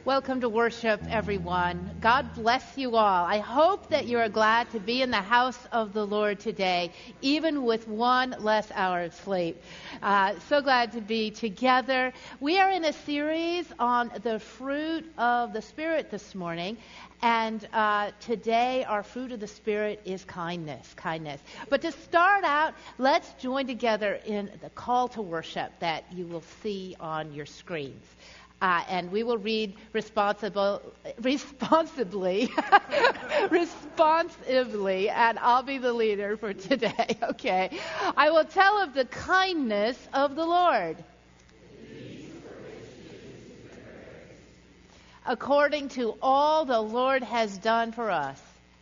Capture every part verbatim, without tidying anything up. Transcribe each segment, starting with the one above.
Welcome to worship, everyone. God bless you all. I hope that you are glad to be in the house of the Lord today, even with one less hour of sleep. Uh, so glad to be together. We are in a series on the fruit of the Spirit this morning. And uh, today, our fruit of the Spirit is kindness, kindness. But to start out, let's join together in the call to worship that you will see on your screens. Uh, and we will read responsible, responsibly, responsively, and I'll be the leader for today, okay? I will tell of the kindness of the Lord, according to all the Lord has done for us.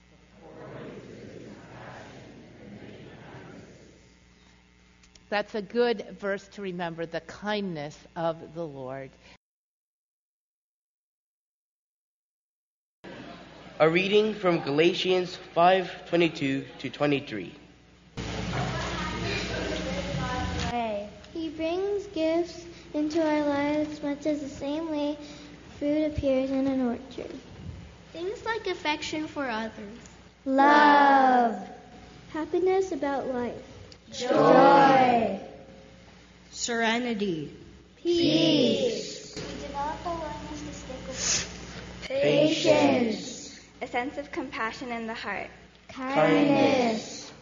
That's a good verse to remember, the kindness of the Lord. A reading from Galatians five twenty-two to twenty-three. He brings gifts into our lives much as the same way fruit appears in an orchard. Things like affection for others, love, happiness about life, joy, serenity, peace. We develop a willingness to stick with patience, a sense of compassion in the heart, kindness,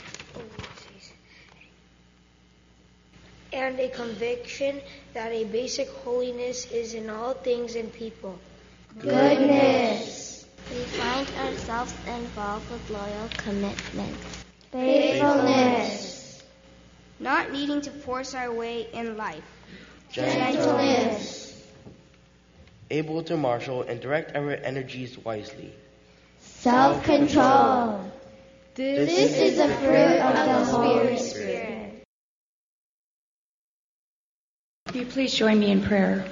and a conviction that a basic holiness is in all things and people. Goodness. We find ourselves involved with loyal commitment, faithfulness, not needing to force our way in life, gentleness, able to marshal and direct our energies wisely, self-control. This, this is the fruit of the Holy Spirit. Will you please join me in prayer?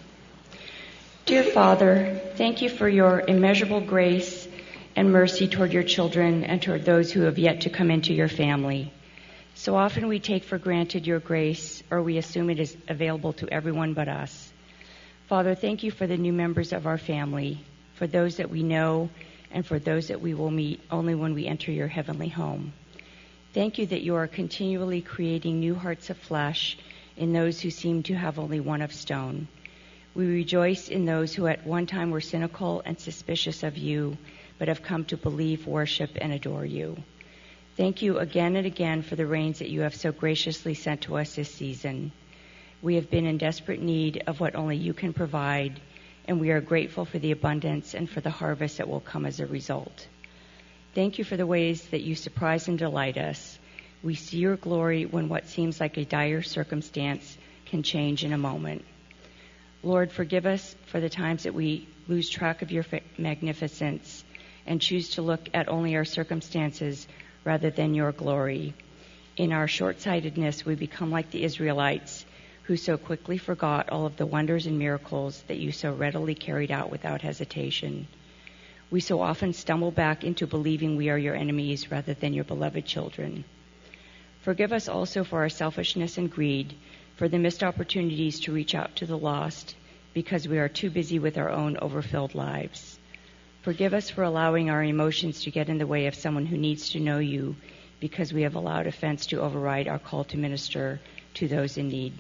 Dear Father, thank you for your immeasurable grace and mercy toward your children and toward those who have yet to come into your family. So often we take for granted your grace, or we assume it is available to everyone but us. Father, thank you for the new members of our family, for those that we know, and for those that we will meet only when we enter your heavenly home. Thank you that you are continually creating new hearts of flesh in those who seem to have only one of stone. We rejoice in those who at one time were cynical and suspicious of you, but have come to believe, worship, and adore you. Thank you again and again for the rains that you have so graciously sent to us this season. We have been in desperate need of what only you can provide, and we are grateful for the abundance and for the harvest that will come as a result. Thank you for the ways that you surprise and delight us. We see your glory when what seems like a dire circumstance can change in a moment. Lord, forgive us for the times that we lose track of your magnificence and choose to look at only our circumstances rather than your glory. In our short-sightedness, we become like the Israelites, who so quickly forgot all of the wonders and miracles that you so readily carried out without hesitation. We so often stumble back into believing we are your enemies rather than your beloved children. Forgive us also for our selfishness and greed, for the missed opportunities to reach out to the lost, because we are too busy with our own overfilled lives. Forgive us for allowing our emotions to get in the way of someone who needs to know you, because we have allowed offense to override our call to minister to those in need.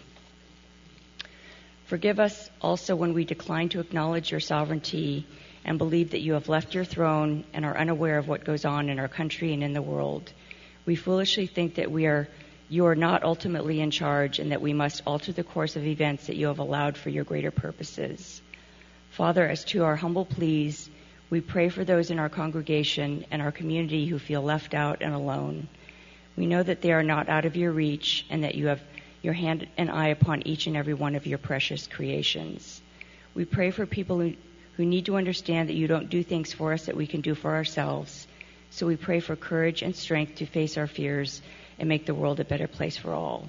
Forgive us also when we decline to acknowledge your sovereignty and believe that you have left your throne and are unaware of what goes on in our country and in the world. We foolishly think that we are, you are not ultimately in charge and that we must alter the course of events that you have allowed for your greater purposes. Father, as to our humble pleas, we pray for those in our congregation and our community who feel left out and alone. We know that they are not out of your reach and that you have your hand and eye upon each and every one of your precious creations. We pray for people who, who need to understand that you don't do things for us that we can do for ourselves. So we pray for courage and strength to face our fears and make the world a better place for all.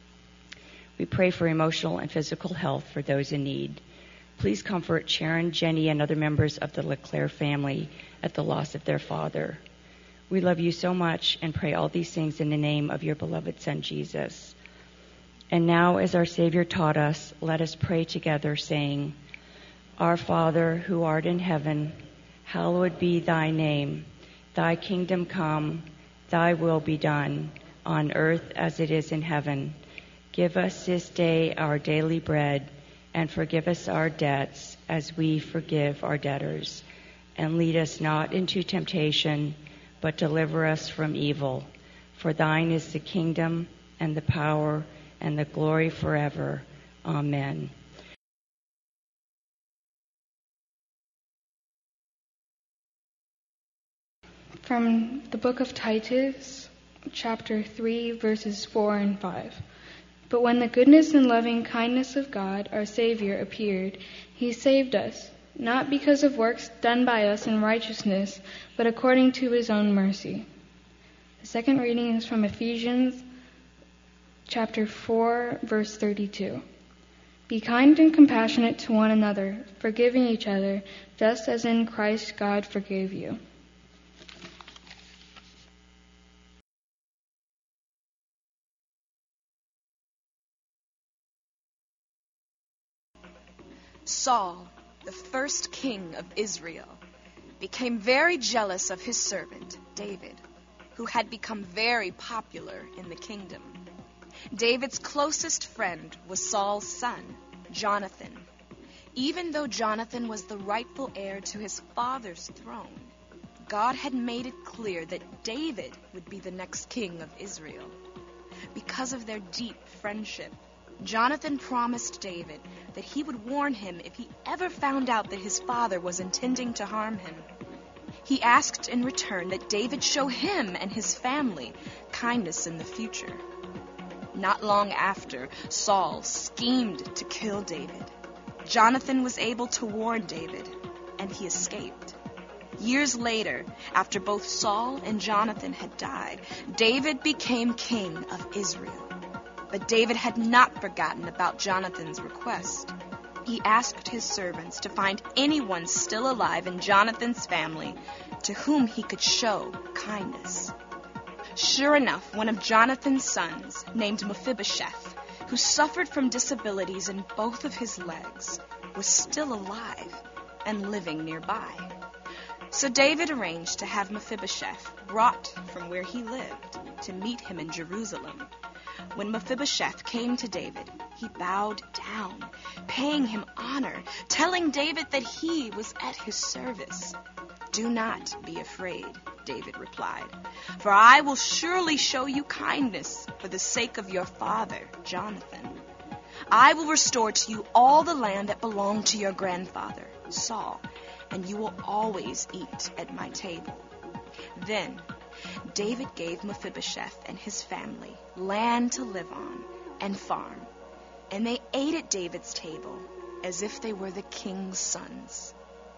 We pray for emotional and physical health for those in need. Please comfort Sharon, Jenny, and other members of the LeClaire family at the loss of their father. We love you so much and pray all these things in the name of your beloved Son, Jesus. And now, as our Savior taught us, let us pray together, saying, Our Father, who art in heaven, hallowed be thy name. Thy kingdom come, thy will be done, on earth as it is in heaven. Give us this day our daily bread, and forgive us our debts as we forgive our debtors. And lead us not into temptation, but deliver us from evil. For thine is the kingdom, and the power, and the glory forever. Amen. From the book of Titus, chapter three, verses four and five. But when the goodness and loving kindness of God, our Savior, appeared, he saved us, not because of works done by us in righteousness, but according to his own mercy. The second reading is from Ephesians, chapter four, verse thirty-two. Be kind and compassionate to one another, forgiving each other, just as in Christ God forgave you. Saul, the first king of Israel, became very jealous of his servant, David, who had become very popular in the kingdom. David's closest friend was Saul's son, Jonathan. Even though Jonathan was the rightful heir to his father's throne, God had made it clear that David would be the next king of Israel. Because of their deep friendship, Jonathan promised David that he would warn him if he ever found out that his father was intending to harm him. He asked in return that David show him and his family kindness in the future. Not long after, Saul schemed to kill David. Jonathan was able to warn David, and he escaped. Years later, after both Saul and Jonathan had died, David became king of Israel. But David had not forgotten about Jonathan's request. He asked his servants to find anyone still alive in Jonathan's family to whom he could show kindness. Sure enough, one of Jonathan's sons, named Mephibosheth, who suffered from disabilities in both of his legs, was still alive and living nearby. So David arranged to have Mephibosheth brought from where he lived to meet him in Jerusalem. When Mephibosheth came to David, he bowed down, paying him honor, telling David that he was at his service. "Do not be afraid," David replied, "for I will surely show you kindness for the sake of your father, Jonathan. I will restore to you all the land that belonged to your grandfather, Saul, and you will always eat at my table." Then David gave Mephibosheth and his family land to live on and farm, and they ate at David's table as if they were the king's sons.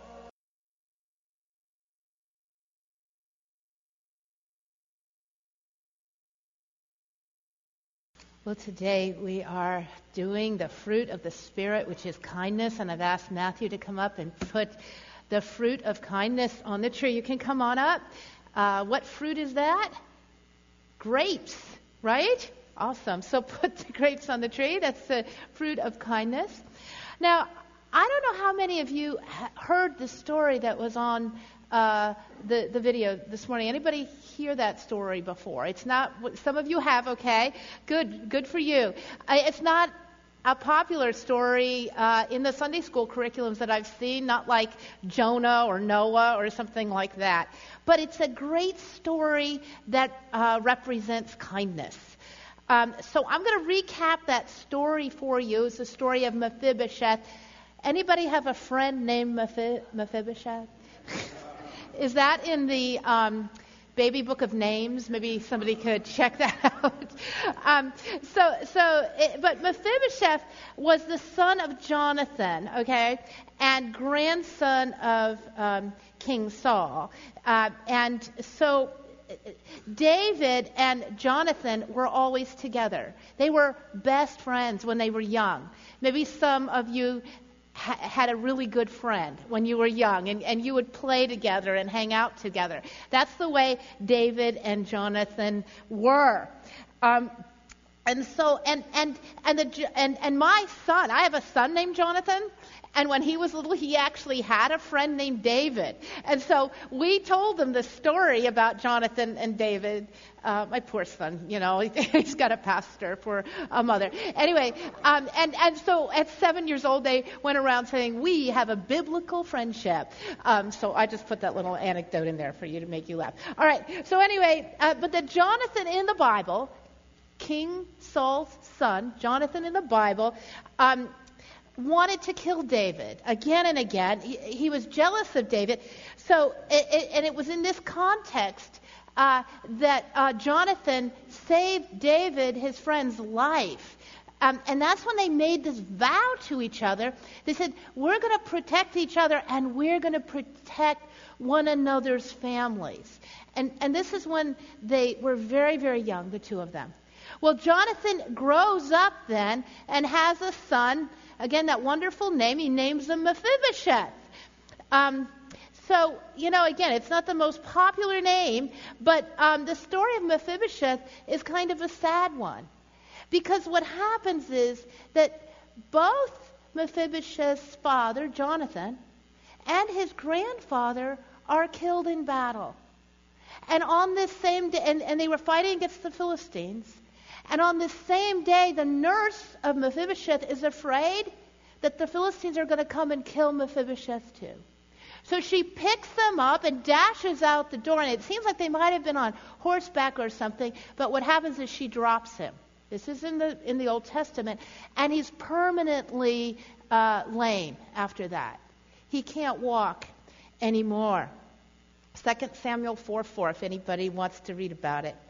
Well, today we are doing the fruit of the Spirit, which is kindness, and I've asked Matthew to come up and put the fruit of kindness on the tree. You can come on up. Uh, what fruit is that? Grapes, right? Awesome. So put the grapes on the tree. That's the fruit of kindness. Now, I don't know how many of you ha- heard the story that was on uh, the, the video this morning. Anybody hear that story before? It's not, some of you have, okay. Good, good for you. I, it's not a popular story uh, in the Sunday school curriculums that I've seen, not like Jonah or Noah or something like that. But it's a great story that uh, represents kindness. Um, so I'm going to recap that story for you. It's the story of Mephibosheth. Anybody have a friend named Mephi- Mephibosheth? Is that in the um, baby book of names? Maybe somebody could check that out. um, so, so, it, but Mephibosheth was the son of Jonathan, okay, and grandson of um, King Saul. Uh, and so David and Jonathan were always together. They were best friends when they were young. Maybe some of you ha- had a really good friend when you were young, and, and you would play together and hang out together. That's the way David and Jonathan were. Um, And so, and and and the and and my son, I have a son named Jonathan, and when he was little, he actually had a friend named David. And so we told him the story about Jonathan and David. Uh, my poor son, you know, he's got a pastor for a mother. Anyway, um, and and so at seven years old, they went around saying we have a biblical friendship. Um, so I just put that little anecdote in there for you to make you laugh. All right. So anyway, uh, but the Jonathan in the Bible, King Saul's son, Jonathan in the Bible, um, wanted to kill David again and again. He, he was jealous of David. So, it, it, and it was in this context uh, that uh, Jonathan saved David, his friend's life. Um, and that's when they made this vow to each other. They said, we're going to protect each other and we're going to protect one another's families. And, and this is when they were very, very young, the two of them. Well, Jonathan grows up then and has a son. Again, that wonderful name. He names him Mephibosheth. Um, so, you know, again, it's not the most popular name, but um, the story of Mephibosheth is kind of a sad one. Because what happens is that both Mephibosheth's father, Jonathan, and his grandfather are killed in battle. And on this same day, and, and they were fighting against the Philistines. And on this same day, the nurse of Mephibosheth is afraid that the Philistines are going to come and kill Mephibosheth too. So she picks them up and dashes out the door. And it seems like they might have been on horseback or something. But what happens is she drops him. This is in the in the Old Testament. And he's permanently uh, lame after that. He can't walk anymore. Second Samuel four four, if anybody wants to read about it.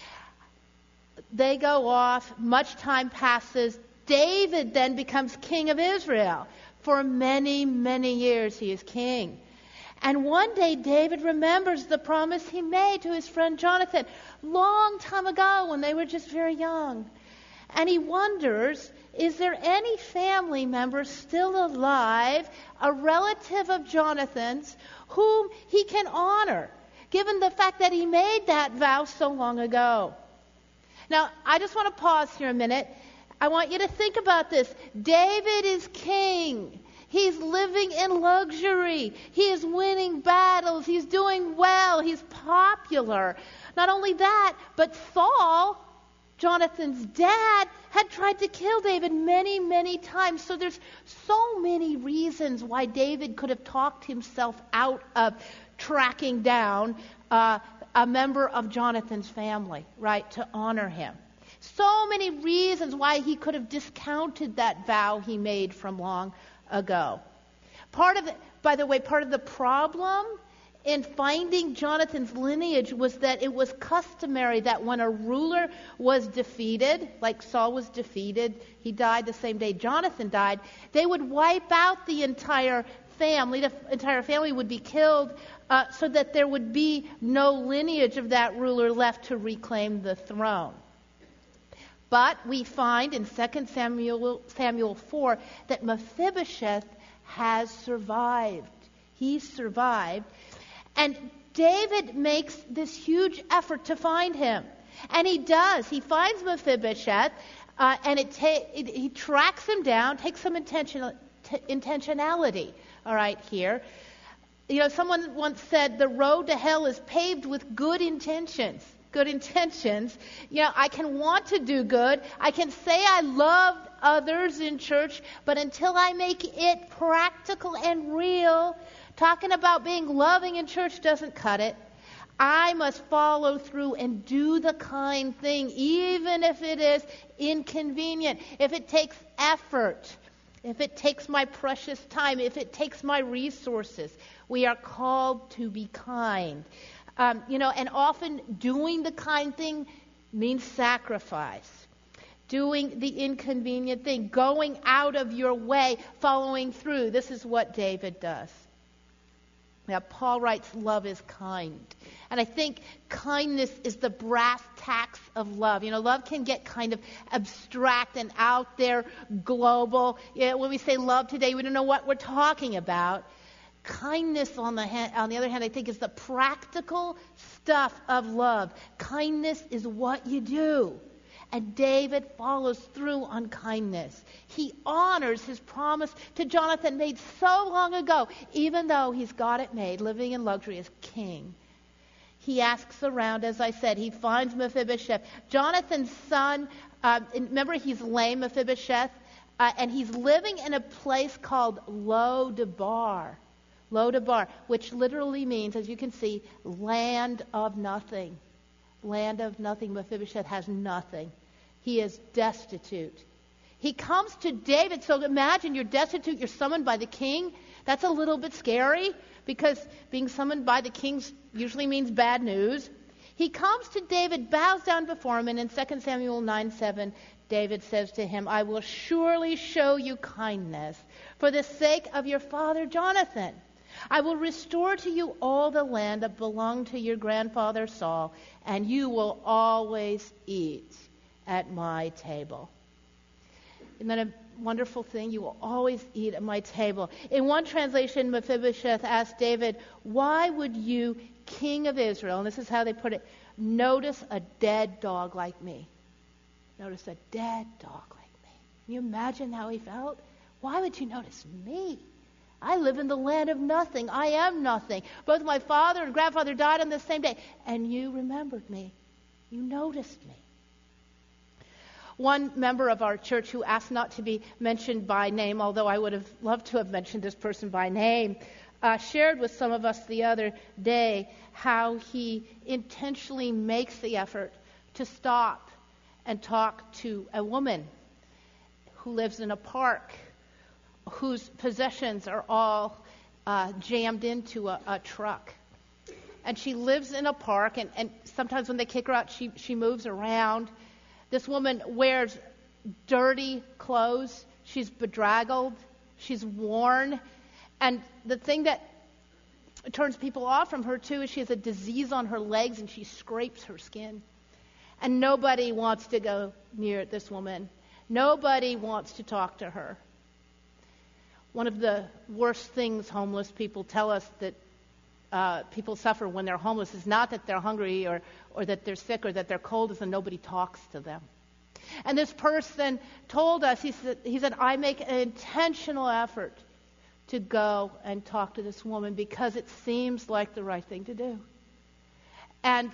They go off. Much time passes. David then becomes king of Israel. For many, many years he is king. And one day David remembers the promise he made to his friend Jonathan long time ago when they were just very young. And he wonders, is there any family member still alive, a relative of Jonathan's, whom he can honor, given the fact that he made that vow so long ago? Now, I just want to pause here a minute. I want you to think about this. David is king. He's living in luxury. He is winning battles. He's doing well. He's popular. Not only that, but Saul, Jonathan's dad, had tried to kill David many, many times. So there's so many reasons why David could have talked himself out of tracking down uh, a member of Jonathan's family, right, to honor him. So many reasons why he could have discounted that vow he made from long ago. Part of it, by the way, part of the problem in finding Jonathan's lineage was that it was customary that when a ruler was defeated, like Saul was defeated, he died the same day Jonathan died, they would wipe out the entire family. The entire family would be killed uh, so that there would be no lineage of that ruler left to reclaim the throne. But we find in Second Samuel, Samuel four that Mephibosheth has survived. He's survived. And David makes this huge effort to find him. And he does. He finds Mephibosheth, uh, and it, ta- it he tracks him down, takes some intentional, t- intentionality, all right, here. You know, someone once said the road to hell is paved with good intentions. Good intentions. You know, I can want to do good. I can say I love others in church, but until I make it practical and real, talking about being loving in church doesn't cut it. I must follow through and do the kind thing, even if it is inconvenient, if it takes effort, if it takes my precious time, if it takes my resources. We are called to be kind. Um, you know, and often doing the kind thing means sacrifice. Doing the inconvenient thing, going out of your way, following through. This is what David does. Now, Paul writes, love is kind. And I think kindness is the brass tacks of love. You know, love can get kind of abstract and out there, global. You know, when we say love today, we don't know what we're talking about. Kindness, on the, hand, on the other hand, I think is the practical stuff of love. Kindness is what you do. And David follows through on kindness. He honors his promise to Jonathan made so long ago, even though he's got it made, living in luxury as king. He asks around, as I said. He finds Mephibosheth. Jonathan's son, uh, remember he's lame, Mephibosheth, uh, and he's living in a place called Lo-debar. Lo-debar, which literally means, as you can see, land of nothing. Land of nothing. Mephibosheth has nothing. He is destitute. He comes to David. So imagine you're destitute. You're summoned by the king. That's a little bit scary because being summoned by the king usually means bad news. He comes to David, bows down before him, and in Second Samuel nine seven, David says to him, I will surely show you kindness for the sake of your father Jonathan. I will restore to you all the land that belonged to your grandfather Saul, and you will always eat at my table. Isn't that a wonderful thing? You will always eat at my table. In one translation, Mephibosheth asked David, why would you, king of Israel, and this is how they put it, notice a dead dog like me? Notice a dead dog like me. Can you imagine how he felt? Why would you notice me? I live in the land of nothing. I am nothing. Both my father and grandfather died on the same day. And you remembered me. You noticed me. One member of our church who asked not to be mentioned by name, although I would have loved to have mentioned this person by name, uh, shared with some of us the other day how he intentionally makes the effort to stop and talk to a woman who lives in a park, whose possessions are all uh, jammed into a, a truck. And she lives in a park, and, and sometimes when they kick her out, she, she moves around. This woman wears dirty clothes. She's bedraggled. She's worn. And the thing that turns people off from her, too, is she has a disease on her legs, and she scrapes her skin. And nobody wants to go near this woman. Nobody wants to talk to her. One of the worst things homeless people tell us that uh, people suffer when they're homeless is not that they're hungry or, or that they're sick or that they're cold, is that nobody talks to them. And this person told us, he said, he said, I make an intentional effort to go and talk to this woman because it seems like the right thing to do. And,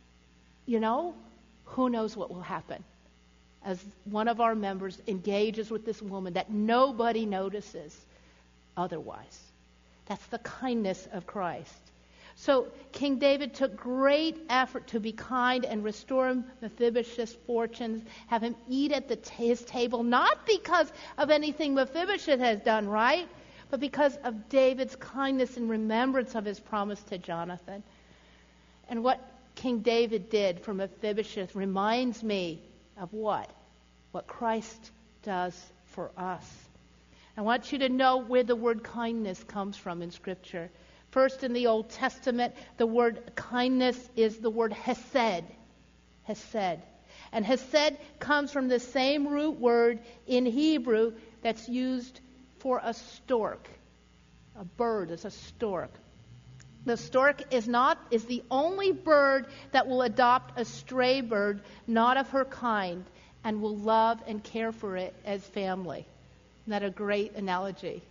you know, who knows what will happen as one of our members engages with this woman that nobody notices otherwise. That's the kindness of Christ. So King David took great effort to be kind and restore Mephibosheth's fortunes, have him eat at the t- his table, not because of anything Mephibosheth has done right, but because of David's kindness and remembrance of his promise to Jonathan. And what King David did for Mephibosheth reminds me of what? What Christ does for us. I want you to know where the word kindness comes from in Scripture. First, in the Old Testament, the word kindness is the word hesed. Hesed. And hesed comes from the same root word in Hebrew that's used for a stork. A bird is a stork. The stork is not is the only bird that will adopt a stray bird, not of her kind, and will love and care for it as family. Isn't that a great analogy?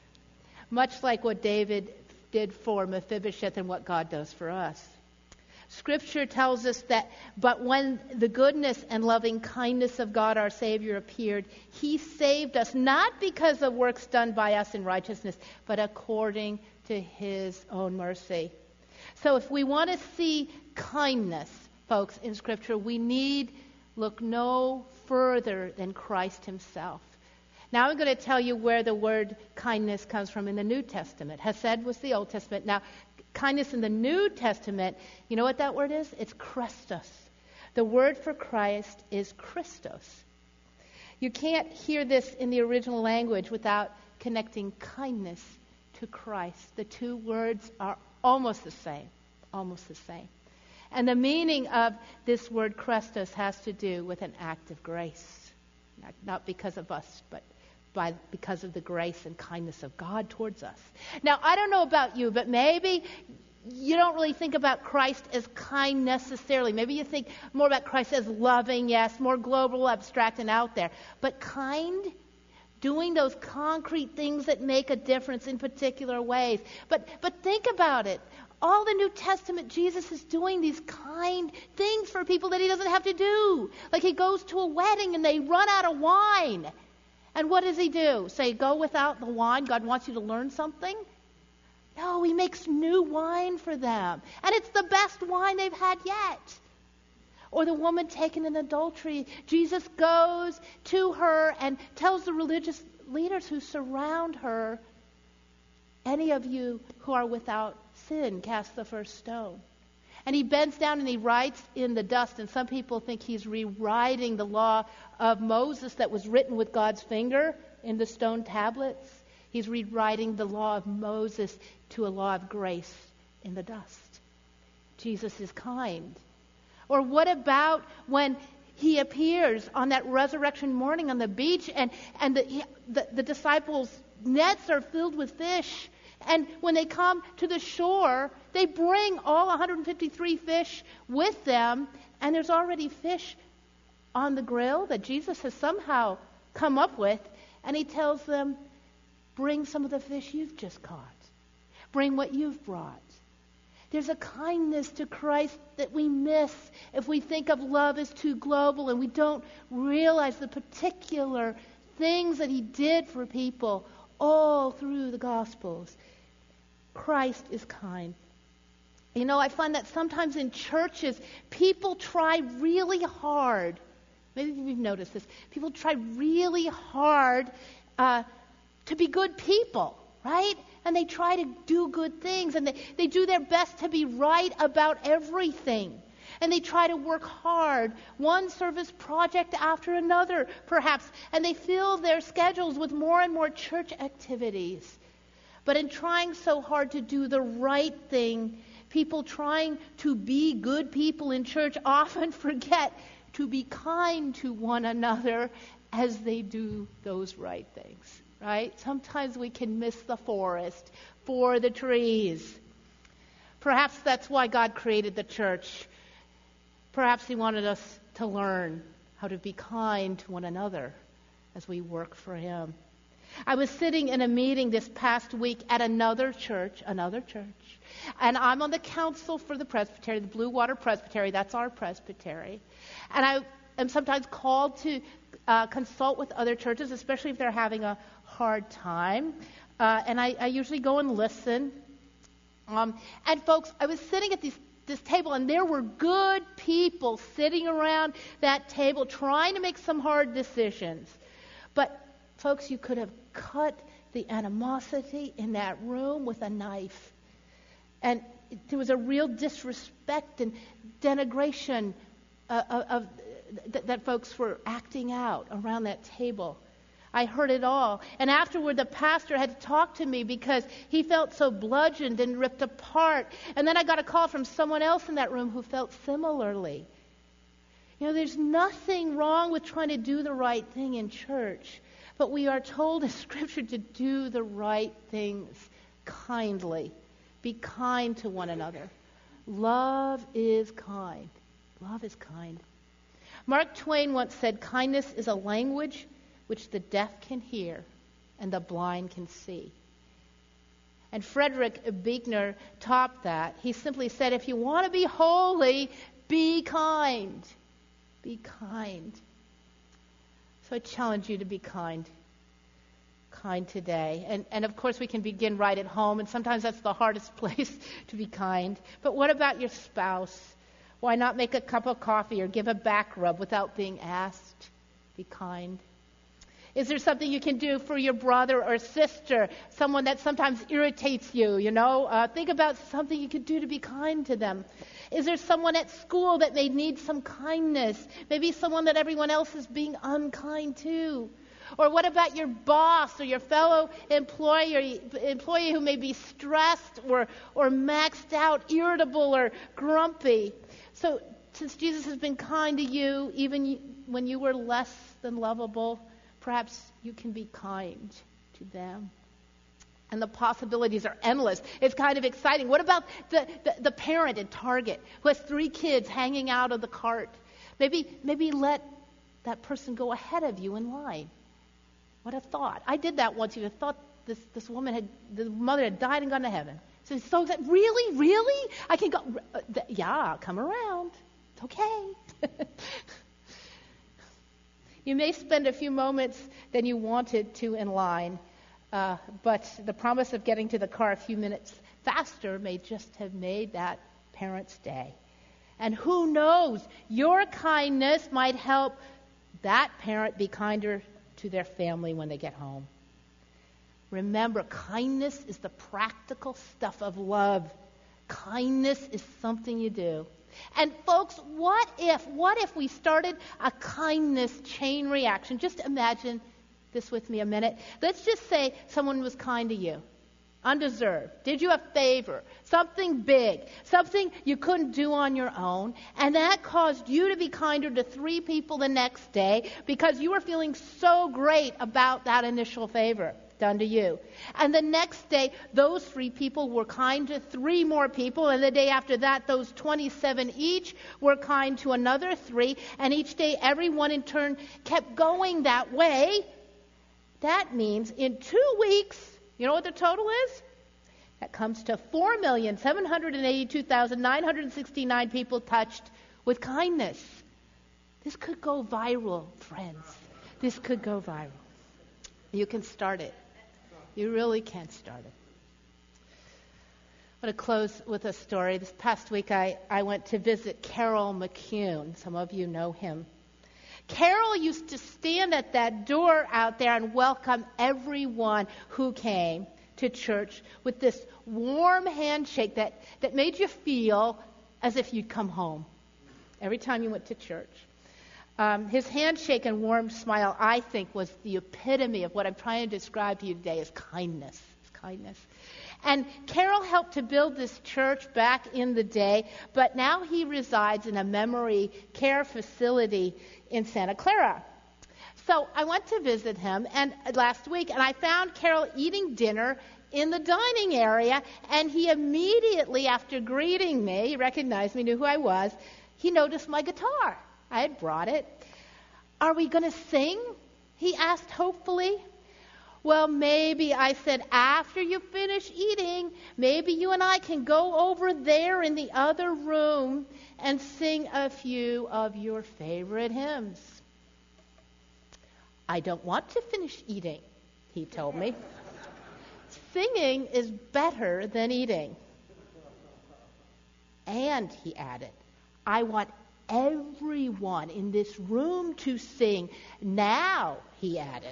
Much like what David did for Mephibosheth and what God does for us. Scripture tells us that, but when the goodness and loving kindness of God our Savior appeared, He saved us not because of works done by us in righteousness, but according to His own mercy. So if we want to see kindness, folks, in Scripture, we need look no further than Christ Himself. Now I'm going to tell you where the word kindness comes from in the New Testament. Hesed was the Old Testament. Now, kindness in the New Testament, you know what that word is? It's Christos. The word for Christ is Christos. You can't hear this in the original language without connecting kindness to Christ. The two words are almost the same. Almost the same. And the meaning of this word Christos has to do with an act of grace. Not, not because of us, but by because of the grace and kindness of God towards us. Now, I don't know about you, but maybe you don't really think about Christ as kind necessarily. Maybe you think more about Christ as loving, yes, more global, abstract, and out there. But kind, doing those concrete things that make a difference in particular ways. But but think about it. All the New Testament, Jesus is doing these kind things for people that he doesn't have to do. Like he goes to a wedding and they run out of wine. And what does he do? Say, go without the wine? God wants you to learn something? No, he makes new wine for them. And it's the best wine they've had yet. Or the woman taken in adultery. Jesus goes to her and tells the religious leaders who surround her, any of you who are without sin, cast the first stone. And he bends down and he writes in the dust. And some people think he's rewriting the law of Moses that was written with God's finger in the stone tablets. He's rewriting the law of Moses to a law of grace in the dust. Jesus is kind. Or what about when he appears on that resurrection morning on the beach and, and the, the, the disciples' nets are filled with fish. And when they come to the shore, they bring all one hundred fifty-three fish with them. And there's already fish on the grill that Jesus has somehow come up with. And he tells them, bring some of the fish you've just caught. Bring what you've brought. There's a kindness to Christ that we miss if we think of love as too global and we don't realize the particular things that he did for people all through the Gospels. Christ is kind. You know, I find that sometimes in churches, people try really hard. Maybe you've noticed this. People try really hard uh, to be good people, right? And they try to do good things. And they, they do their best to be right about everything. And they try to work hard, one service project after another, perhaps. And they fill their schedules with more and more church activities. But in trying so hard to do the right thing, people trying to be good people in church often forget to be kind to one another as they do those right things, right? Sometimes we can miss the forest for the trees. Perhaps that's why God created the church. Perhaps he wanted us to learn how to be kind to one another as we work for him. I was sitting in a meeting this past week at another church, another church, and I'm on the council for the presbytery, the Blue Water Presbytery. That's our presbytery. And I am sometimes called to uh, consult with other churches, especially if they're having a hard time. Uh, and I, I usually go and listen. Um, and folks, I was sitting at these this table, and there were good people sitting around that table trying to make some hard decisions. But, folks, you could have cut the animosity in that room with a knife. And there was a real disrespect and denigration uh, of, of th- that folks were acting out around that table. I heard it all. And afterward, the pastor had to talk to me because he felt so bludgeoned and ripped apart. And then I got a call from someone else in that room who felt similarly. You know, there's nothing wrong with trying to do the right thing in church. But we are told in Scripture to do the right things kindly. Be kind to one another. Love is kind. Love is kind. Mark Twain once said, kindness is a language which the deaf can hear and the blind can see. And Frederick Buechner topped that. He simply said, if you want to be holy, be kind. Be kind. So I challenge you to be kind. Kind today. And, and of course we can begin right at home, and sometimes that's the hardest place to be kind. But what about your spouse? Why not make a cup of coffee or give a back rub without being asked? Be kind. Is there something you can do for your brother or sister, someone that sometimes irritates you, you know? Uh, think about something you could do to be kind to them. Is there someone at school that may need some kindness? Maybe someone that everyone else is being unkind to. Or what about your boss or your fellow employee, employee who may be stressed or, or maxed out, irritable or grumpy? So since Jesus has been kind to you, even when you were less than lovable, perhaps you can be kind to them. And the possibilities are endless. It's kind of exciting. What about the, the, the parent at Target who has three kids hanging out of the cart? Maybe, maybe let that person go ahead of you in line. What a thought. I did that once. You thought this, this woman had, the mother had died and gone to heaven. So, so that, really, really? I can go, uh, th- yeah, come around. It's okay. You may spend a few moments than you wanted to in line, uh, but the promise of getting to the car a few minutes faster may just have made that parent's day. And who knows, your kindness might help that parent be kinder to their family when they get home. Remember, kindness is the practical stuff of love. Kindness is something you do. And folks, what if, what if we started a kindness chain reaction? Just imagine this with me a minute. Let's just say someone was kind to you, undeserved, did you a favor, something big, something you couldn't do on your own, and that caused you to be kinder to three people the next day because you were feeling so great about that initial favor done to you. And the next day, those three people were kind to three more people, and the day after that, those twenty-seven each were kind to another three, and each day everyone in turn kept going that way. That means in two weeks, you know what the total is? That comes to four million seven hundred eighty-two thousand nine hundred sixty-nine people touched with kindness. This could go viral, friends. This could go viral. You can start it. You really can start it. I'm going to close with a story. This past week I, I went to visit Carol McCune. Some of you know him. Carol used to stand at that door out there and welcome everyone who came to church with this warm handshake that, that made you feel as if you'd come home every time you went to church. Um, his handshake and warm smile, I think, was the epitome of what I'm trying to describe to you today as kindness. It's kindness. And Carol helped to build this church back in the day, but now he resides in a memory care facility in Santa Clara. So I went to visit him and last week, and I found Carol eating dinner in the dining area, and he immediately, after greeting me, he recognized me, knew who I was, he noticed my guitar. I had brought it. Are we going to sing? He asked hopefully. Well, maybe, I said, after you finish eating, maybe you and I can go over there in the other room and sing a few of your favorite hymns. I don't want to finish eating, he told me. Singing is better than eating. And, he added, I want everyone in this room to sing now, he added.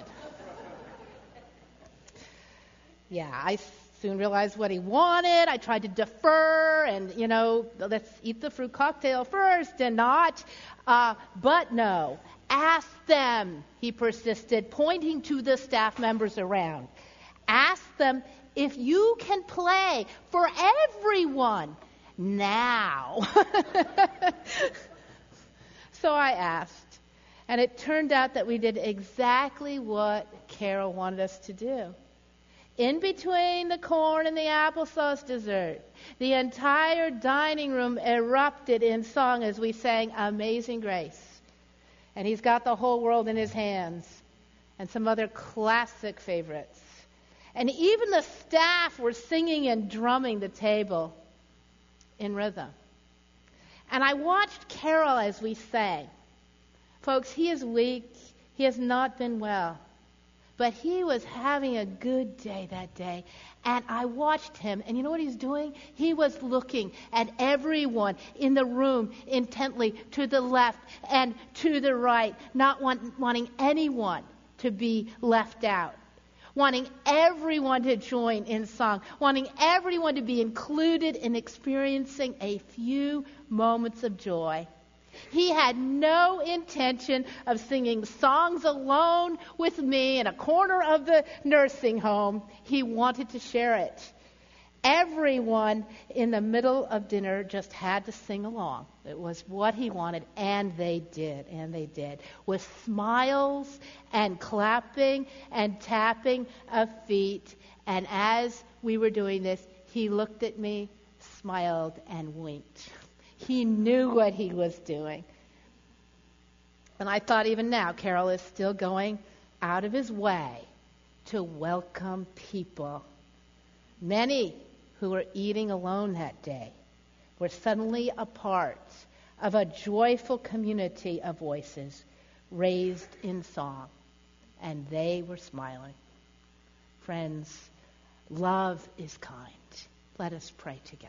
Yeah, I soon realized what he wanted. I tried to defer and, you know, let's eat the fruit cocktail first and not. Uh, but no, ask them, he persisted, pointing to the staff members around. Ask them if you can play for everyone now. So I asked, and it turned out that we did exactly what Carol wanted us to do. In between the corn and the applesauce dessert, the entire dining room erupted in song as we sang Amazing Grace. And he's got the whole world in his hands, and some other classic favorites. And even the staff were singing and drumming the table in rhythm. And I watched Carol as we sang. Folks, he is weak. He has not been well. But he was having a good day that day. And I watched him, and you know what he's doing? He was looking at everyone in the room intently, to the left and to the right, not want, wanting anyone to be left out, wanting everyone to join in song, wanting everyone to be included in experiencing a few moments of joy. He had no intention of singing songs alone with me in a corner of the nursing home. He wanted to share it. everyone in the middle of dinner just had to sing along. It was what he wanted, and they did, and they did. With smiles and clapping and tapping of feet. And as we were doing this, he looked at me, smiled, and winked. He knew what he was doing. And I thought even now, Carol is still going out of his way to welcome people. Many who were eating alone that day were suddenly a part of a joyful community of voices raised in song, and they were smiling. Friends, love is kind. Let us pray together.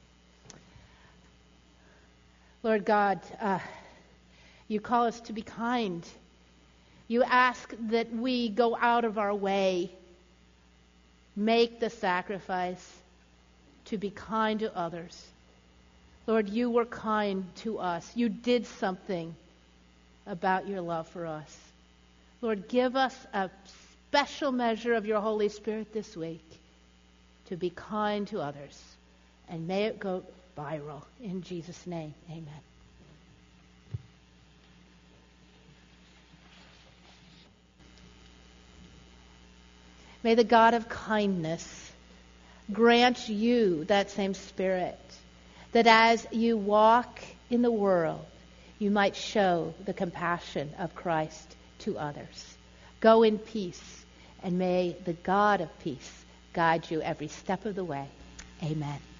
Lord God, uh, you call us to be kind. You ask that we go out of our way, make the sacrifice to be kind to others. Lord, you were kind to us. You did something about your love for us. Lord, give us a special measure of your Holy Spirit this week to be kind to others. And may it go viral. In Jesus' name, amen. May the God of kindness grant you that same spirit, that as you walk in the world, you might show the compassion of Christ to others. Go in peace, and may the God of peace guide you every step of the way. Amen.